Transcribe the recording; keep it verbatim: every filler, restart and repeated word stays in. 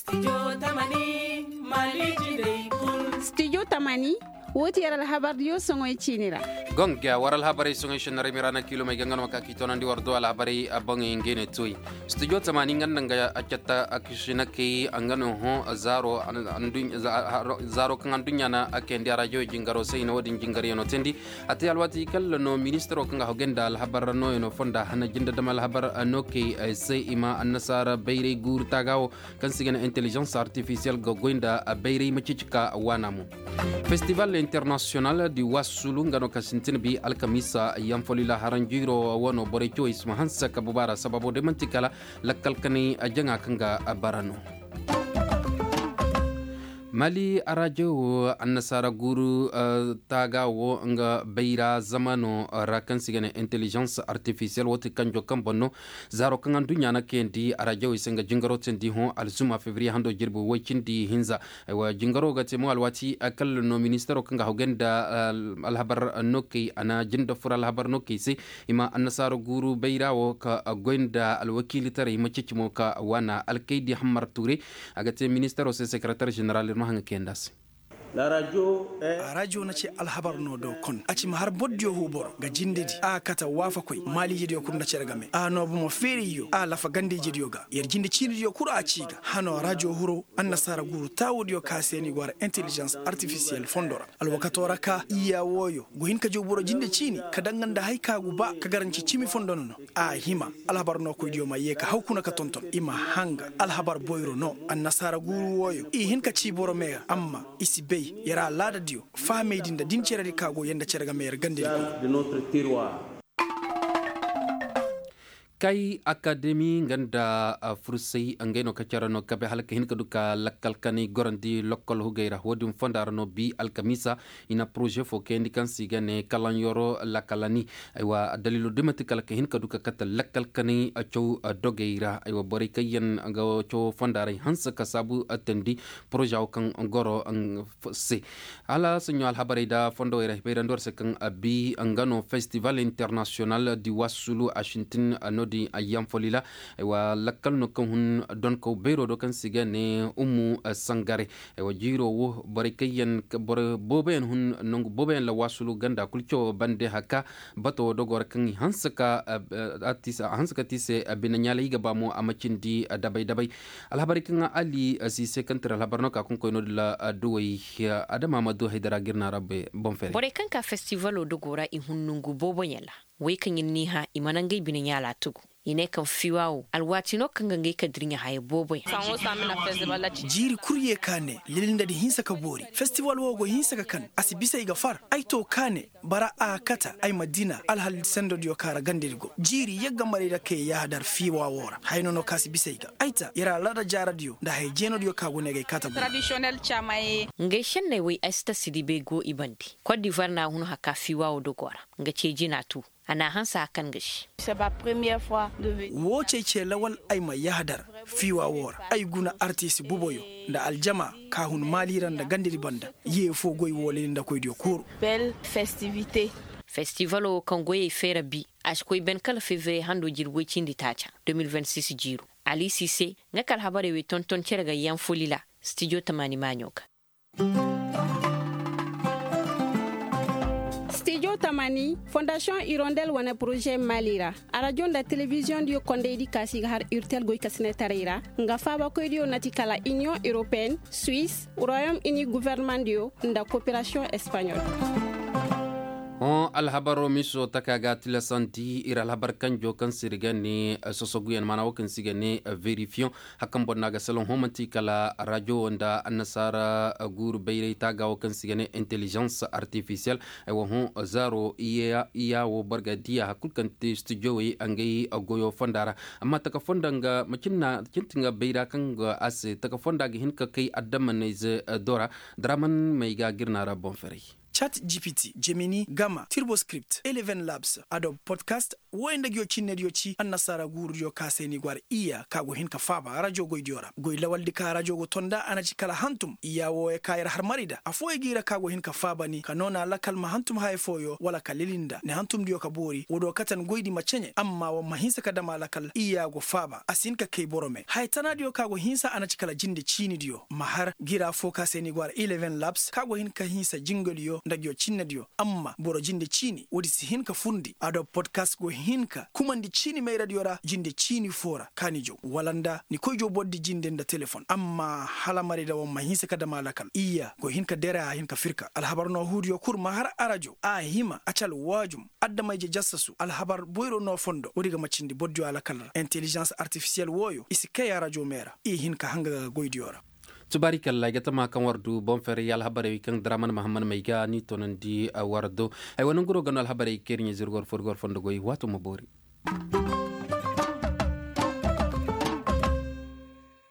Studio Tamani Maliki Day Kun. Studio Tamani woti yaral habar yo songoy chinira gonga waral habari songoy shenare mirana kilo mai gangano makaki tonandi wardo al habari abongi ngene toy studio tamani ngandanga achata akishina ke angano ho zaro andu zaro kan andunya na akendi radio jingaro sayno wodi jingari no tendi ati alwati kallo no ministro kan hogenda al habar no no fonda hana jinda damal habar noke say ima annasara bayre gur tagao kan sigana intelligence artificielle go goinda bayre machichika wanamu festival international di wasulu ngano kasintin bi alkamisa yamfolila haranjiro wono borecho isma hansa kabubara sababu de mantikala lakalkani ajanga kanga barano mali arajo annasara guru uh, taga wo nga beira zamano uh, rakan sigane intelligence artificielle woti kanjo kambono zaro kan dunya na kendi arajo isenga jingaro tendi ho alzuma février hando jirbu wachindi hinza wa jingaro gate mo alwati akal no ministero kan hogenda uh, alhabar noki ana jinda fura alhabar noki si ima annasara guru beira wo ka uh, goinda alwakili tare machichimo ka wana alkaidi hammar touré agate ministero se secrétaire général la radio a radio na ce alhabar no do kon aci ma har boddio hubor ga jindedi a kata wafa koy mali jidi ko na cerga me a no mo feri yo a la fa gande jidi yoga yer jindi cindi yo kura a ciga hano radio huro annasara guru tawudio kaseni war intelligence artificielle fondora alwakatora ka iya woyo go hin ka joburo jindi cini ka danganda hay ka guba ka garanci cimi fondono no a hima alhabar no ko dio maye ka hawkuna ka tonton ima hanga alhabar boyro no annasara guru woyo i hin ka ciboro me amma isibe yara lada dio fa meidin da din cerari kago yanda cerga mayar gande de notre terroir. kai academy nganda uh, fursai angeno kacarano kabe halka hin kaduka lakkal kani gorandi lokol hugeira wodum fondarno bi alkamisa ina projet fo kendi kan sigane kalan yoro lakalani aywa dalilu dimati kalka hin kaduka kata lakkal kani achow dogeira aywa bori kayen anga cho fondare hansa kasabu atendi projet kan ngoro ang se ala senyal habarida fondo ira beirandor se kan abi angano festival international di wasulu ashintin ano di ayam folila wa lakal no kan hun don ko bero do kan sigane umu sangare wa jiro wo bari kayen bore boben hun nong boben la wasulu ganda kulcho bande haka bato dogor kan hansaka atisa hansaka tise binanyala iga ba mo amacindi dabai dabai alhabari kan ali si sekantra alhabarno ka kun ko no la duwai adama madu haidara girna rabbe bonfere bore kan ka festival o dogora in hunnungu bobo yala wai kan yin ha imanangai binanyala tugu ine kan fiwawo alwati no kan gangai ka drinya haye boboy sanwo samina festival lati jiri kurye kane lilinda di hinsa ka bori festival wogo hinsa ka kan asibisa iga far aito kane bara a kata ay madina alhal sendo dio kara gandirgo jiri yagga mare da ke ya dar fiwawora hayno no kasi bisa iga aita yara lada jara dio da hay jeno dio ka gune ga kata traditional chamaye ngai shanne wai asta sidibe go ibandi Côte d'Ivoire na hunu haka fiwawo dogora nga ceji na tu ana hansa kan gashi c'est pas première fois de woce ce lawal ay ma yahdar fiwa wor ay guna artiste buboyo da aljama ka hun maliran da gandiri banda ye fo goy wole nda koy dio kuru belle festivité festival o kan goye fera bi askoy ben kala février hando jirwe cindi tacha deux mille vingt-six jiru ali sise ngakal habare we tonton cerga yan folila studio tamani manyoka Studio Tamani, Fondation Hirondelle wana projet Malira. Radio da télévision dio konde di kasi har urtel goy kasine tarira. Nga faba ko dio natikala Union Européenne, Suisse, Royaume-Uni gouvernement dio nda coopération espagnole. on alhabaro miso takaga tila santi ira alhabar kanjo kan sirgani sosoguyan mana wakan sigane verifion hakan bonna ga salon homanti kala radio onda annasara guru bayre taga wakan sigane intelligence artificielle ay wo hon zaro iya iya wo barga dia hakul kan studio wi angai agoyo fondara amma taka fondanga makinna kintinga bayra kan ga ase taka fondaga hinka kai addaman ne dora draman mai ga girna rabon fere Chat G P T, Gemini, Gamma, TurboScript, Eleven Labs, Adobe Podcast, wenda gyo chinne dio chi annasara guru dio kaseni gwar iya kago hin ka faba radio goy diora goy lawal di ka radio go tonda anachi kala hantum iya wo e kayar har marida afo e gira kago hin ka faba ni kanona la kalma hantum hay foyo wala kalilinda ne hantum dio ka bori wodo katan goydi machenye amma wa mahinsa ka dama la kal iya go faba asin ka kay borome hay tanadio kago hinsa anachi kala jinde chini dio mahar gira fo kaseni gwar Eleven Labs kago hin ka hinsa jingolio ndagyo chinne dio amma boro jinde chini wodi si hin ka fundi Adobe Podcast go hinka kumandi chini mai radiora jinde chini fora kanijo walanda ni koyjo boddi jinde nda telefon amma hala mari da wamma hinse kada malakal iya go hinka dera hinka firka alhabarno huriyo kurma har arajo a hima acal wajum adda mayje jassasu alhabar boyro no fondo wodiga macindi bodjo alakal intelligence artificielle woyo isikaya radio mera i hinka hanga goydiora tubarikalla gatama kan wardu bon fere yal habare kan draman mahamman mayga ni tonandi wardo ay wonon guro ganal habare kerinya zirgor forgor fondo goy watu mabori